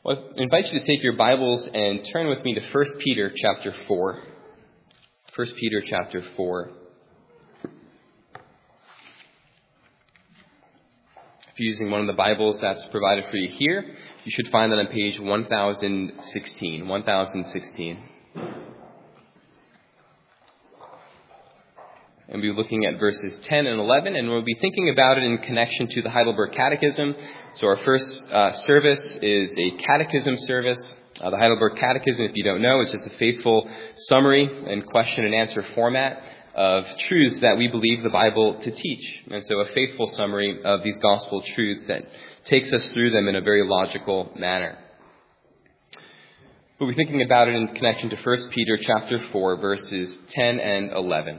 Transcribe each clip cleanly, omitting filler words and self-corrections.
Well, I invite you to take your Bibles and turn with me to 1 Peter chapter 4. 1 Peter chapter 4. If you're using one of the Bibles that's provided for you here, you should find that on page 1016. 1016. And we'll be looking at verses 10 and 11, and we'll be thinking about it in connection to the Heidelberg Catechism. So our first service is a catechism service. The Heidelberg Catechism, if you don't know, is just a faithful summary and question and answer format of truths that we believe the Bible to teach. And so a faithful summary of these gospel truths that takes us through them in a very logical manner. We'll be thinking about it in connection to 1 Peter chapter 4, verses 10 and 11.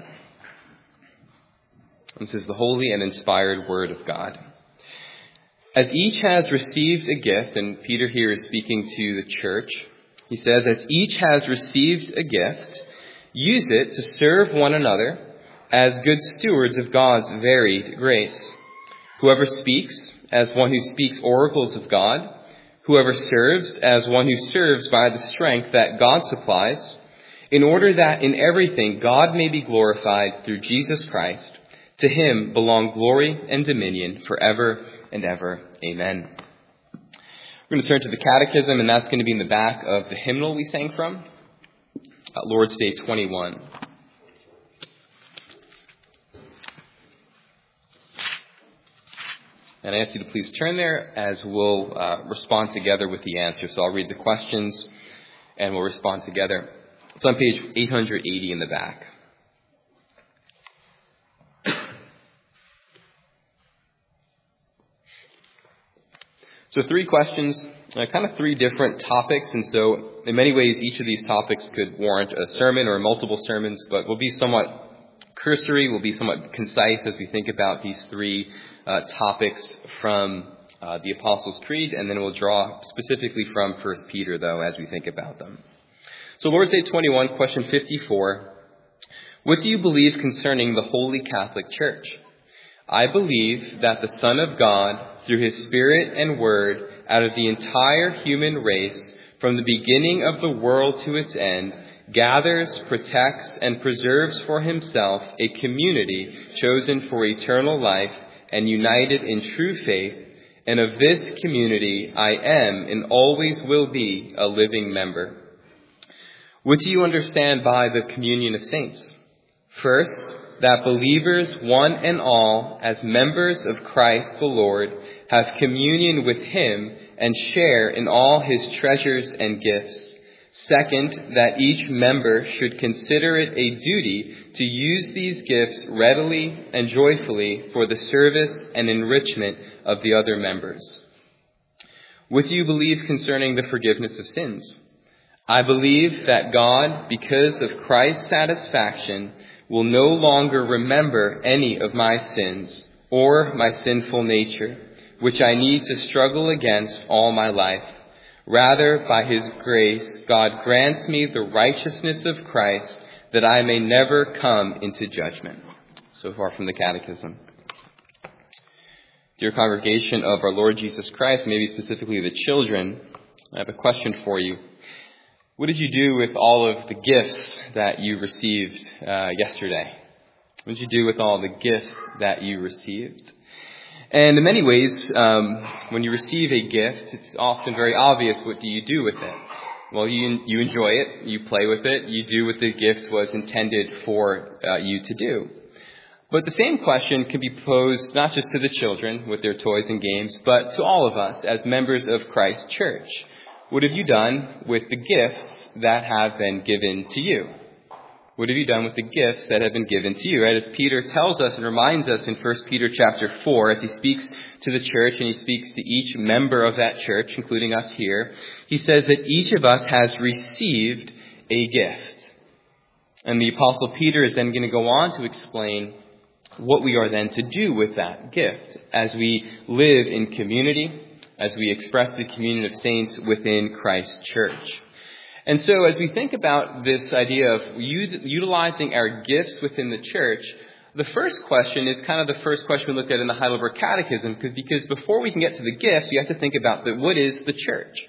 This is the holy and inspired Word of God. As each has received a gift, and Peter here is speaking to the church, he says, as each has received a gift, use it to serve one another as good stewards of God's varied grace. Whoever speaks, as one who speaks oracles of God. Whoever serves, as one who serves by the strength that God supplies, in order that in everything God may be glorified through Jesus Christ. To him belong glory and dominion forever and ever. Amen. We're going to turn to the Catechism, and that's going to be in the back of the hymnal we sang from, Lord's Day 21. And I ask you to please turn there as we'll respond together with the answer. So I'll read the questions and we'll respond together. It's on page 880 in the back. So 3 questions, kind of 3 different topics, and so in many ways each of these topics could warrant a sermon or multiple sermons, but we'll be somewhat cursory, we'll be somewhat concise as we think about these 3 topics from the Apostles' Creed, and then we'll draw specifically from 1 Peter, though, as we think about them. So Lord's Day 21, question 54, what do you believe concerning the Holy Catholic Church? I believe that the Son of God, through his Spirit and Word, out of the entire human race, from the beginning of the world to its end, gathers, protects, and preserves for himself a community chosen for eternal life and united in true faith, and of this community I am and always will be a living member. What do you understand by the communion of saints? First, that believers, one and all, as members of Christ the Lord, have communion with him and share in all his treasures and gifts. Second, that each member should consider it a duty to use these gifts readily and joyfully for the service and enrichment of the other members. What do you believe concerning the forgiveness of sins? I believe that God, because of Christ's satisfaction, will no longer remember any of my sins or my sinful nature, which I need to struggle against all my life. Rather, by his grace, God grants me the righteousness of Christ, that I may never come into judgment. So far from the Catechism. Dear congregation of our Lord Jesus Christ, maybe specifically the children, I have a question for you. What did you do with all of the gifts that you received yesterday? What did you do with all the gifts that you received? And in many ways, when you receive a gift, it's often very obvious what do you do with it. Well, you enjoy it, you play with it, you do what the gift was intended for you to do. But the same question can be posed not just to the children with their toys and games, but to all of us as members of Christ's church. What have you done with the gifts that have been given to you? What have you done with the gifts that have been given to you? Right? As Peter tells us and reminds us in 1 Peter chapter 4, as he speaks to the church and he speaks to each member of that church, including us here, he says that each of us has received a gift. And the Apostle Peter is then going to go on to explain what we are then to do with that gift as we live in community, as we express the communion of saints within Christ's church. And so as we think about this idea of utilizing our gifts within the church, the first question is kind of the first question we looked at in the Heidelberg Catechism, because before we can get to the gifts, you have to think about what is the church?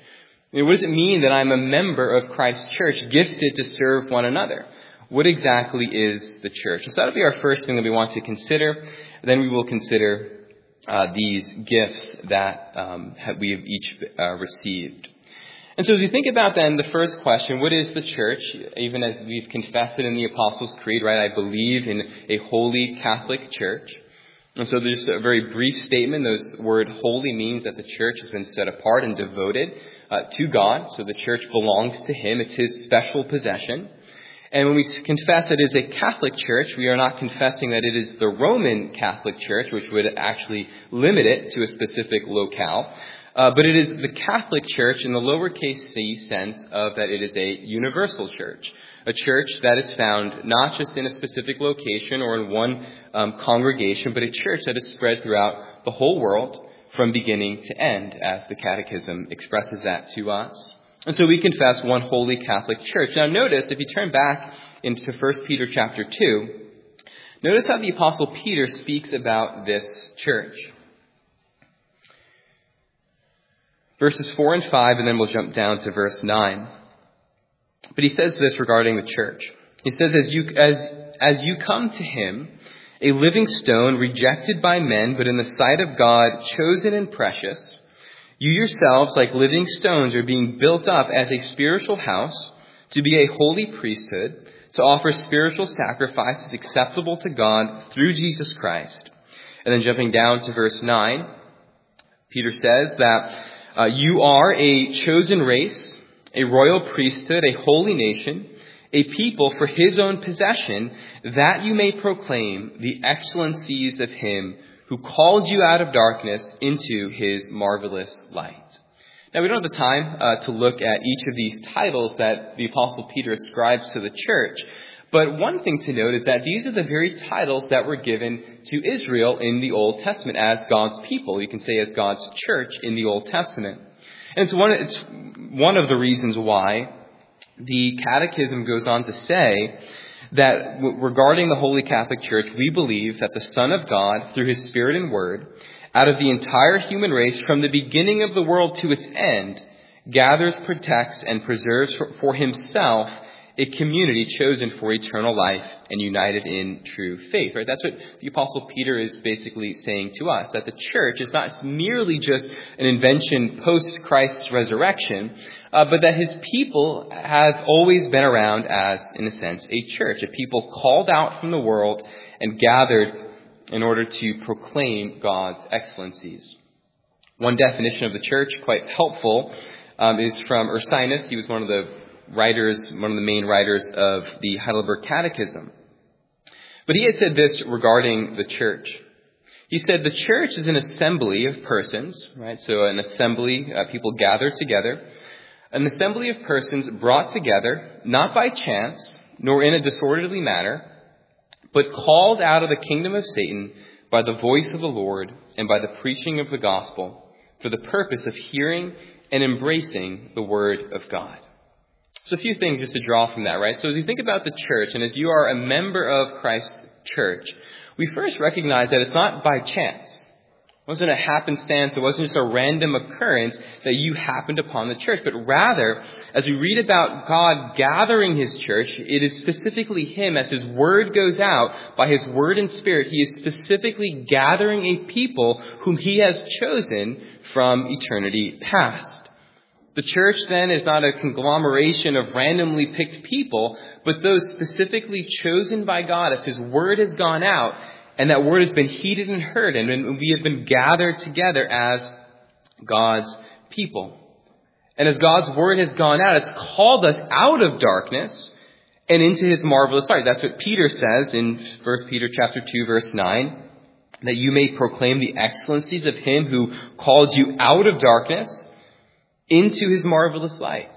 What does it mean that I'm a member of Christ's church, gifted to serve one another? What exactly is the church? And so that'll be our first thing that we want to consider. Then we will consider these gifts that we have each received. And so as we think about then the first question, what is the church? Even as we've confessed it in the Apostles' Creed, right? I believe in a holy Catholic church. And so there's a very brief statement. The word holy means that the church has been set apart and devoted to God. So the church belongs to Him. It's His special possession. And when we confess it is a Catholic church, we are not confessing that it is the Roman Catholic Church, which would actually limit it to a specific locale. But it is the Catholic Church in the lowercase c sense of that it is a universal church. A church that is found not just in a specific location or in one congregation, but a church that is spread throughout the whole world from beginning to end, as the Catechism expresses that to us. And so we confess one holy Catholic church. Now notice, if you turn back into 1 Peter chapter 2, notice how the Apostle Peter speaks about this church. Verses 4 and 5, and then we'll jump down to verse 9. But he says this regarding the church. He says, as you come to Him, a living stone rejected by men, but in the sight of God, chosen and precious, you yourselves, like living stones, are being built up as a spiritual house to be a holy priesthood, to offer spiritual sacrifices acceptable to God through Jesus Christ. And then jumping down to verse 9, Peter says that you are a chosen race, a royal priesthood, a holy nation, a people for His own possession, that you may proclaim the excellencies of Him who called you out of darkness into His marvelous light. Now, we don't have the time to look at each of these titles that the Apostle Peter ascribes to the church. But one thing to note is that these are the very titles that were given to Israel in the Old Testament as God's people. You can say as God's church in the Old Testament. And it's one of the reasons why the Catechism goes on to say that regarding the Holy Catholic Church, we believe that the Son of God, through His Spirit and Word, out of the entire human race, from the beginning of the world to its end, gathers, protects, and preserves for Himself a community chosen for eternal life and united in true faith. Right? That's what the Apostle Peter is basically saying to us, that the church is not merely just an invention post-Christ's resurrection, but that His people have always been around as, in a sense, a church, a people called out from the world and gathered in order to proclaim God's excellencies. One definition of the church, quite helpful, is from Ursinus. He was one of the main writers of the Heidelberg Catechism. But he had said this regarding the church. He said, the church is an assembly of persons, right? So an assembly, people gather together. An assembly of persons brought together, not by chance, nor in a disorderly manner, but called out of the kingdom of Satan by the voice of the Lord and by the preaching of the gospel, for the purpose of hearing and embracing the word of God. So a few things just to draw from that, right? So as you think about the church, and as you are a member of Christ's church, we first recognize that it's not by chance. It wasn't a happenstance. It wasn't just a random occurrence that you happened upon the church. But rather, as we read about God gathering His church, it is specifically Him, as His word goes out by His word and Spirit, He is specifically gathering a people whom He has chosen from eternity past. The church, then, is not a conglomeration of randomly picked people, but those specifically chosen by God as His word has gone out, and that word has been heeded and heard, and we have been gathered together as God's people. And as God's word has gone out, it's called us out of darkness and into His marvelous light. That's what Peter says in 1 Peter chapter 2, verse 9, that you may proclaim the excellencies of Him who called you out of darkness into His marvelous light.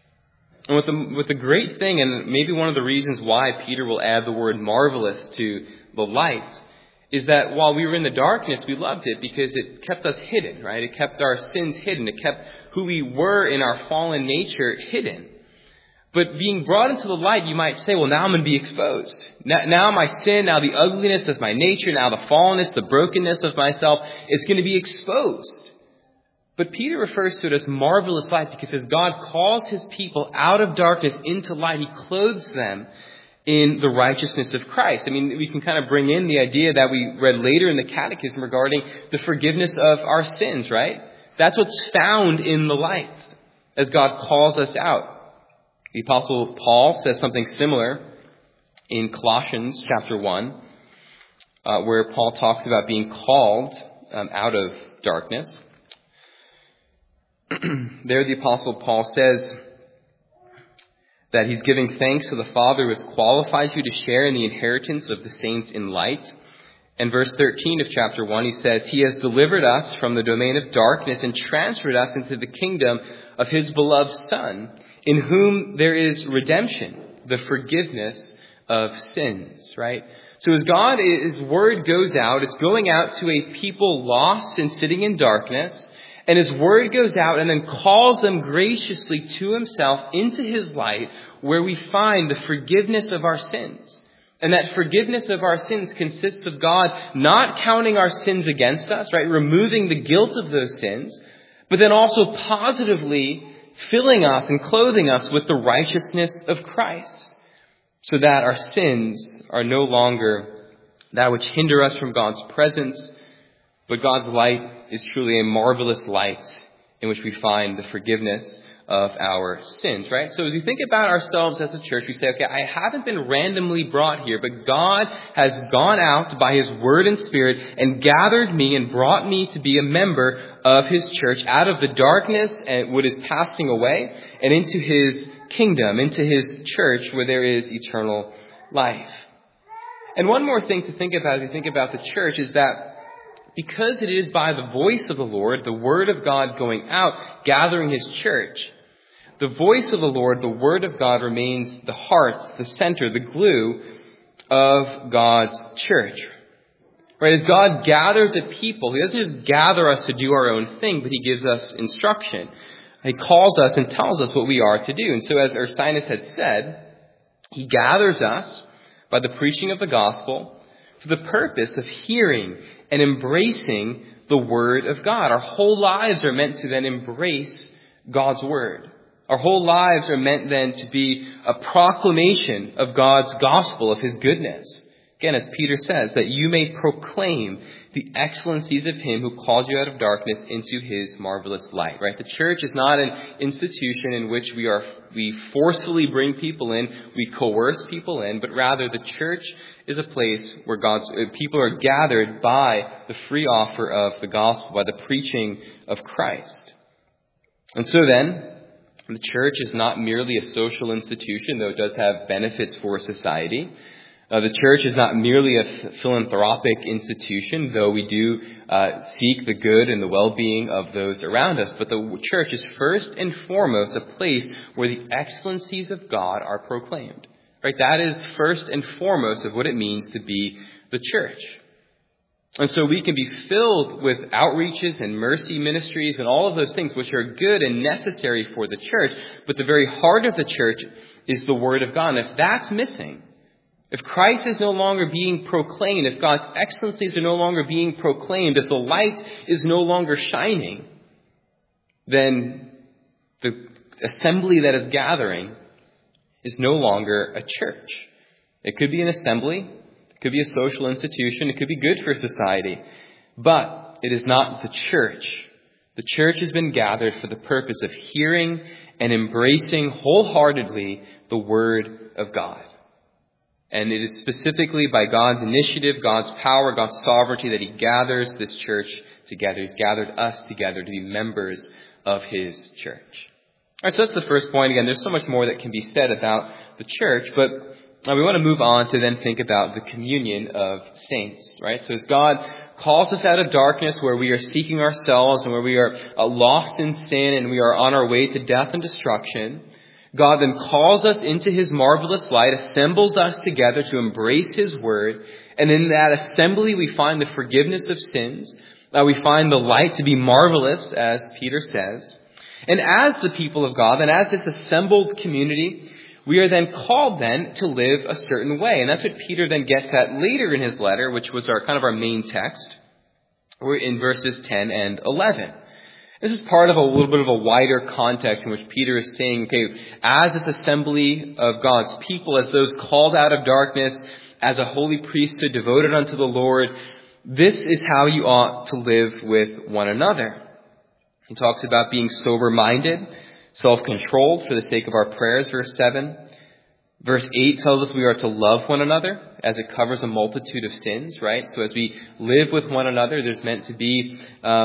And with the great thing, and maybe one of the reasons why Peter will add the word marvelous to the light, is that while we were in the darkness, we loved it because it kept us hidden, right? It kept our sins hidden. It kept who we were in our fallen nature hidden. But being brought into the light, you might say, well, now I'm going to be exposed. Now my sin, now the ugliness of my nature, now the fallenness, the brokenness of myself, it's going to be exposed. But Peter refers to it as marvelous light because as God calls his people out of darkness into light, he clothes them in the righteousness of Christ. I mean, we can kind of bring in the idea that we read later in the Catechism regarding the forgiveness of our sins, right? That's what's found in the light as God calls us out. The Apostle Paul says something similar in Colossians chapter 1, where Paul talks about being called out of darkness. There the Apostle Paul says that he's giving thanks to the Father who has qualified you to share in the inheritance of the saints in light. And verse 13 of chapter 1, he says, He has delivered us from the domain of darkness and transferred us into the kingdom of His beloved Son, in whom there is redemption, the forgiveness of sins, right? So as His word goes out, it's going out to a people lost and sitting in darkness. And His word goes out and then calls them graciously to Himself into His light, where we find the forgiveness of our sins. And that forgiveness of our sins consists of God not counting our sins against us, right? Removing the guilt of those sins, but then also positively filling us and clothing us with the righteousness of Christ, so that our sins are no longer that which hinder us from God's presence, but God's light is truly a marvelous light in which we find the forgiveness of our sins, right? So as we think about ourselves as a church, we say, okay, I haven't been randomly brought here, but God has gone out by His Word and Spirit and gathered me and brought me to be a member of His church out of the darkness and what is passing away and into His kingdom, into His church where there is eternal life. And one more thing to think about as we think about the church is that because it is by the voice of the Lord, the Word of God going out, gathering His church, the voice of the Lord, the Word of God remains the heart, the center, the glue of God's church. Right? As God gathers a people, He doesn't just gather us to do our own thing, but He gives us instruction. He calls us and tells us what we are to do. And so as Ursinus had said, He gathers us by the preaching of the gospel for the purpose of hearing and embracing the Word of God. Our whole lives are meant to then embrace God's Word. Our whole lives are meant then to be a proclamation of God's gospel, of His goodness. Again, as Peter says, that you may proclaim the excellencies of Him who called you out of darkness into His marvelous light, right? The church is not an institution in which we forcefully bring people in, we coerce people in, but rather the church is a place where God's people are gathered by the free offer of the gospel, by the preaching of Christ. And so then, the church is not merely a social institution, though it does have benefits for society. The church is not merely a philanthropic institution, though we do seek the good and the well-being of those around us. But the church is first and foremost a place where the excellencies of God are proclaimed. Right? That is first and foremost of what it means to be the church. And so we can be filled with outreaches and mercy ministries and all of those things which are good and necessary for the church. But the very heart of the church is the Word of God. And if that's missing, if Christ is no longer being proclaimed, if God's excellencies are no longer being proclaimed, if the light is no longer shining, then the assembly that is gathering is no longer a church. It could be an assembly, it could be a social institution, it could be good for society, but it is not the church. The church has been gathered for the purpose of hearing and embracing wholeheartedly the Word of God. And it is specifically by God's initiative, God's power, God's sovereignty that He gathers this church together. He's gathered us together to be members of His church. All right, so that's the first point. Again, there's so much more that can be said about the church, but we want to move on to then think about the communion of saints, right? So as God calls us out of darkness where we are seeking ourselves and where we are lost in sin and we are on our way to death and destruction, God then calls us into His marvelous light, assembles us together to embrace His Word, and in that assembly we find the forgiveness of sins. We find the light to be marvelous, as Peter says. And as the people of God, and as this assembled community, we are then called then to live a certain way. And that's what Peter then gets at later in his letter, which was our main text. We're in verses 10 and 11. This is part of a little bit of a wider context in which Peter is saying, okay, as this assembly of God's people, as those called out of darkness, as a holy priesthood devoted unto the Lord, this is how you ought to live with one another. He talks about being sober-minded, self-controlled for the sake of our prayers, verse 7. Verse 8 tells us we are to love one another as it covers a multitude of sins, right? So as we live with one another, there's meant to be,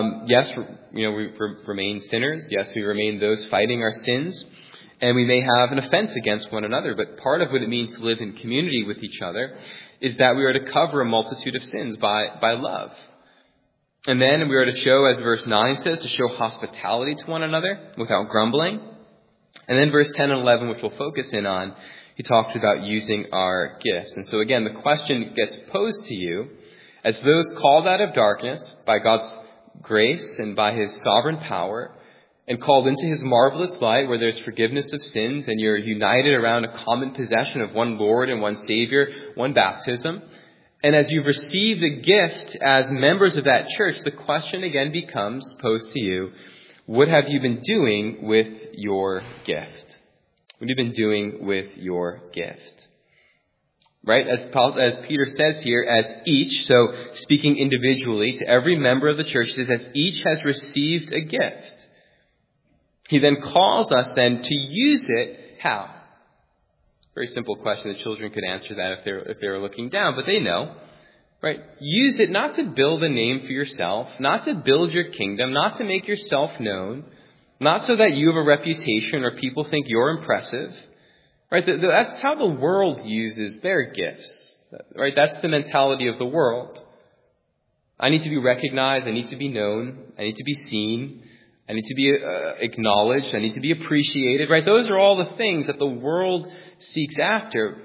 we remain sinners. Yes, we remain those fighting our sins. And we may have an offense against one another. But part of what it means to live in community with each other is that we are to cover a multitude of sins by love. And then we are to show, as verse 9 says, to show hospitality to one another without grumbling. And then verse 10 and 11, which we'll focus in on, he talks about using our gifts. And so again, the question gets posed to you as those called out of darkness by God's grace and by his sovereign power and called into his marvelous light where there's forgiveness of sins and you're united around a common possession of one Lord and one Savior, one baptism. And as you've received a gift as members of that church, the question again becomes posed to you, what have you been doing with your gift? What have you been doing with your gift? Right? As Peter says here, as each, so speaking individually to every member of the church, he says, as each has received a gift. He then calls us then to use it how? Very simple question. The children could answer that if they were looking down, but they know. Right? Use it not to build a name for yourself, not to build your kingdom, not to make yourself known, not so that you have a reputation or people think you're impressive. Right? That's how the world uses their gifts. Right? That's the mentality of the world. I need to be recognized. I need to be known. I need to be seen. I need to be acknowledged. I need to be appreciated. Right? Those are all the things that the world seeks after.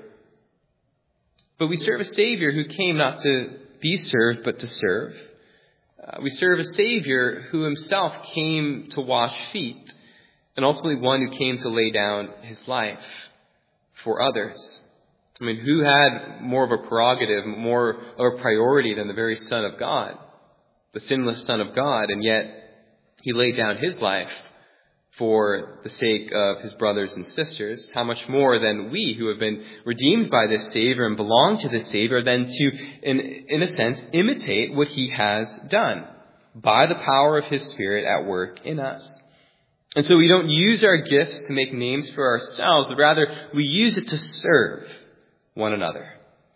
But we serve a Savior who came not to be served, but to serve. We serve a Savior who himself came to wash feet, and ultimately one who came to lay down his life for others. I mean, who had more of a prerogative, more of a priority than the very Son of God, the sinless Son of God, and yet he laid down his life for the sake of his brothers and sisters. How much more than we who have been redeemed by this Savior and belong to this Savior then to, in a sense, imitate what he has done by the power of his Spirit at work in us. And so we don't use our gifts to make names for ourselves, but rather we use it to serve one another.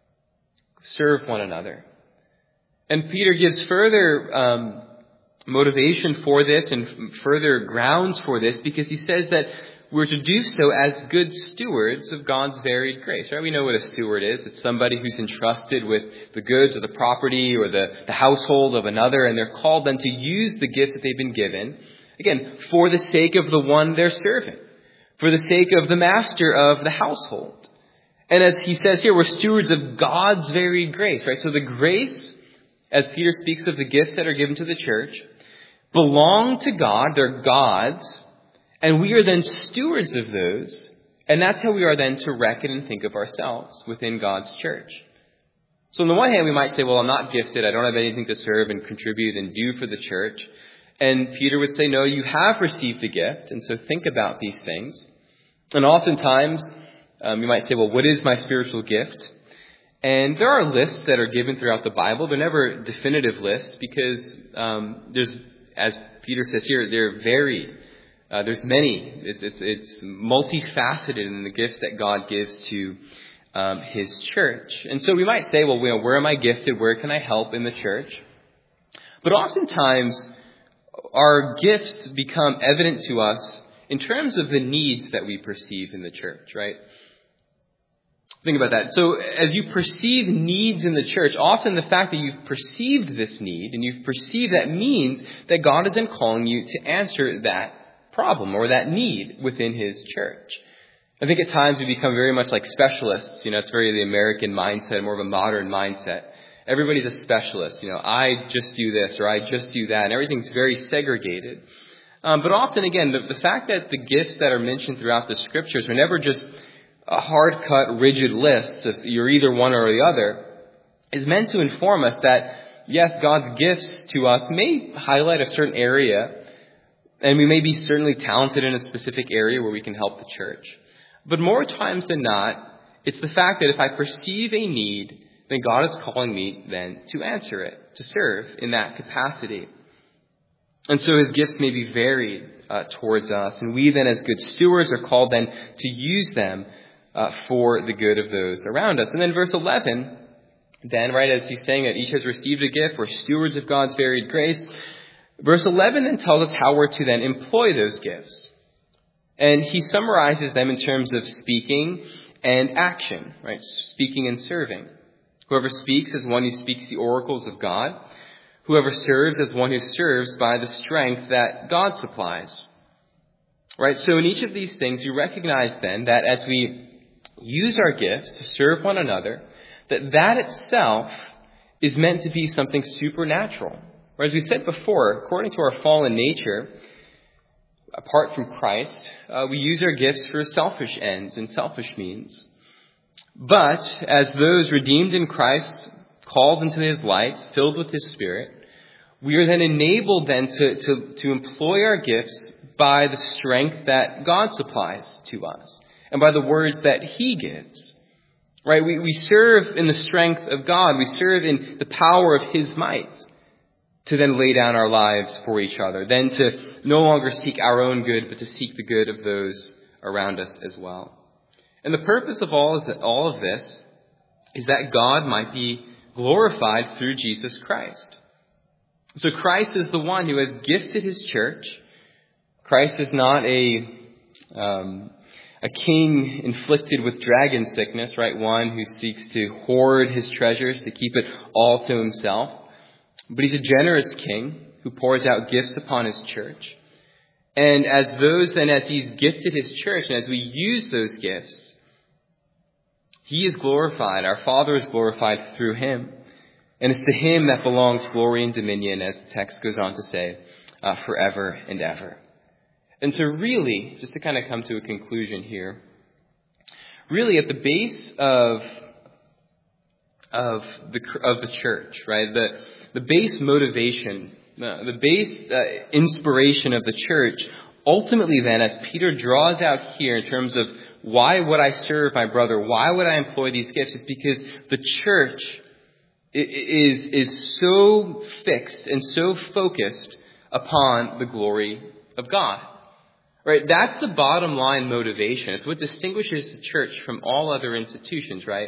Serve one another. And Peter gives further motivation for this and further grounds for this because he says that we're to do so as good stewards of God's varied grace. Right? We know what a steward is. It's somebody who's entrusted with the goods or the property or the household of another, and they're called then to use the gifts that they've been given, again, for the sake of the one they're serving, for the sake of the master of the household. And as he says here, we're stewards of God's varied grace. Right? So the grace, as Peter speaks of the gifts that are given to the church, belong to God. They're God's. And we are then stewards of those. And that's how we are then to reckon and think of ourselves within God's church. So on the one hand, we might say, well, I'm not gifted. I don't have anything to serve and contribute and do for the church. And Peter would say, no, you have received a gift. And so think about these things. And oftentimes, you might say, well, what is my spiritual gift? And there are lists that are given throughout the Bible. They're never definitive lists because there's, as Peter says here, they're varied. There's many. It's multifaceted in the gifts that God gives to his church. And so we might say, well, where am I gifted? Where can I help in the church? But oftentimes, our gifts become evident to us in terms of the needs that we perceive in the church, right? Think about that. So as you perceive needs in the church, often the fact that you've perceived this need and you've perceived that means that God is then calling you to answer that problem or that need within his church. I think at times we become very much like specialists. It's very the American mindset, more of a modern mindset. Everybody's a specialist. I just do this or I just do that, and everything's very segregated. But often, again, the fact that the gifts that are mentioned throughout the scriptures are never just a hard-cut, rigid list of you're either one or the other, is meant to inform us that, yes, God's gifts to us may highlight a certain area And we may be certainly talented in a specific area where we can help the church. But more times than not, it's the fact that if I perceive a need, then God is calling me then to answer it, to serve in that capacity. And so his gifts may be varied towards us. And we then as good stewards are called then to use them for the good of those around us. And then verse 11, then, right, as he's saying that each has received a gift, we're stewards of God's varied grace. Verse 11 then tells us how we're to then employ those gifts. And he summarizes them in terms of speaking and action, right? Speaking and serving. Whoever speaks is one who speaks the oracles of God. Whoever serves is one who serves by the strength that God supplies. Right? So in each of these things, you recognize then that as we use our gifts to serve one another, that itself is meant to be something supernatural. Or as we said before, according to our fallen nature, apart from Christ, we use our gifts for selfish ends and selfish means. But as those redeemed in Christ, called into his light, filled with his Spirit, we are then enabled then to employ our gifts by the strength that God supplies to us and by the words that he gives. Right? We serve in the strength of God. We serve in the power of his might to then lay down our lives for each other, then to no longer seek our own good, but to seek the good of those around us as well. And the purpose of all of this is that God might be glorified through Jesus Christ. So Christ is the one who has gifted his church. Christ is not a king inflicted with dragon sickness, right? One who seeks to hoard his treasures, to keep it all to himself. But he's a generous king who pours out gifts upon his church. And as he's gifted his church, and as we use those gifts, he is glorified. Our Father is glorified through him. And it's to him that belongs glory and dominion, as the text goes on to say, forever and ever. And so really, just to kind of come to a conclusion here, really at the base of the church, right? The base motivation, the base inspiration of the church, ultimately then, as Peter draws out here in terms of why would I serve my brother, why would I employ these gifts, is because the church is so fixed and so focused upon the glory of God. Right? That's the bottom line motivation. It's what distinguishes the church from all other institutions, right?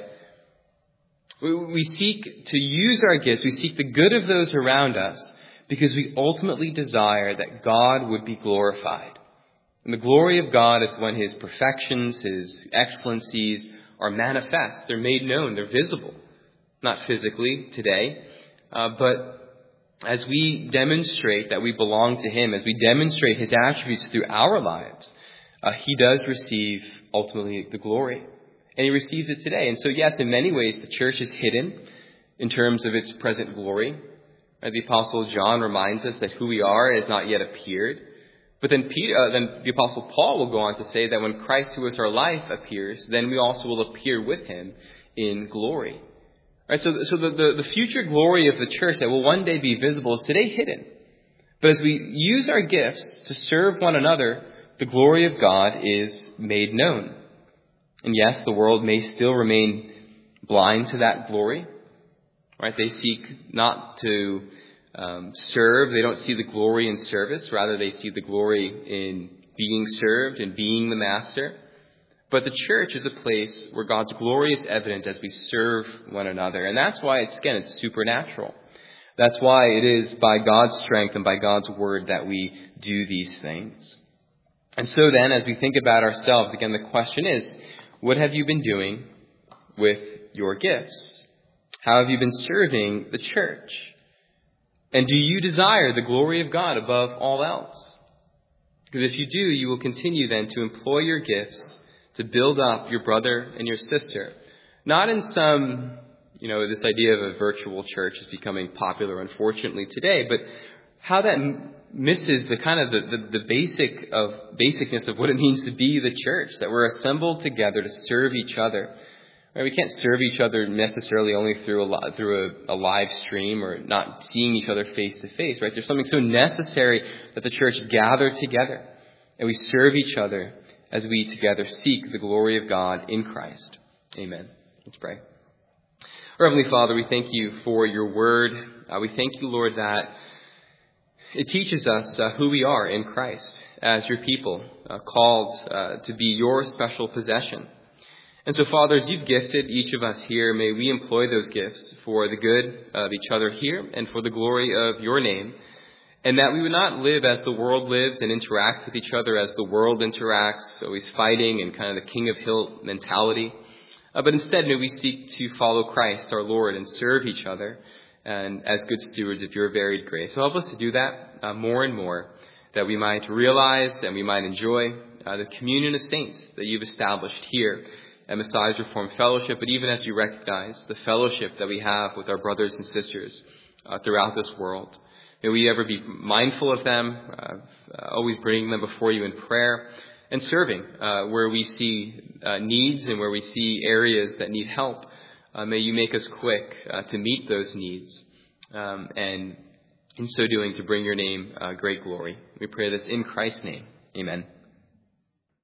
We seek to use our gifts, we seek the good of those around us because we ultimately desire that God would be glorified. And the glory of God is when his perfections, his excellencies are manifest. They're made known. They're visible. Not physically today, but as we demonstrate that we belong to him, as we demonstrate his attributes through our lives, he does receive ultimately the glory. And he receives it today. And so, yes, in many ways, the church is hidden in terms of its present glory. The Apostle John reminds us that who we are has not yet appeared. But then the Apostle Paul will go on to say that when Christ, who is our life, appears, then we also will appear with him in glory. Right? So the future glory of the church that will one day be visible is today hidden. But as we use our gifts to serve one another, the glory of God is made known. And yes, the world may still remain blind to that glory. Right? They seek not to serve. They don't see the glory in service. Rather, they see the glory in being served and being the master. But the church is a place where God's glory is evident as we serve one another. And that's why it's supernatural. That's why it is by God's strength and by God's word that we do these things. And so then, as we think about ourselves, again, the question is, what have you been doing with your gifts? How have you been serving the church? And do you desire the glory of God above all else? Because if you do, you will continue then to employ your gifts to build up your brother and your sister. Not in some, this idea of a virtual church is becoming popular, unfortunately, today, but how that misses the kind of the basicness of what it means to be the church, that we're assembled together to serve each other. Right? We can't serve each other necessarily only through a live stream or not seeing each other face to face. Right? There's something so necessary that the church gather together and we serve each other as we together seek the glory of God in Christ. Amen. Let's pray. Our Heavenly Father, we thank you for your word. We thank you, Lord, that it teaches us who we are in Christ as your people, called to be your special possession. And so, Father, as you've gifted each of us here, may we employ those gifts for the good of each other here and for the glory of your name, and that we would not live as the world lives and interact with each other as the world interacts, always fighting and kind of the king of hill mentality. But instead, may we seek to follow Christ, our Lord, and serve each other and as good stewards of your varied grace. So help us to do that more and more, that we might realize and we might enjoy the communion of saints that you've established here at Messiah's Reformed Fellowship, but even as you recognize the fellowship that we have with our brothers and sisters throughout this world. May we ever be mindful of them, always bringing them before you in prayer, and serving where we see needs and where we see areas that need help. May you make us quick to meet those needs, and in so doing to bring your name great glory. We pray this in Christ's name. Amen.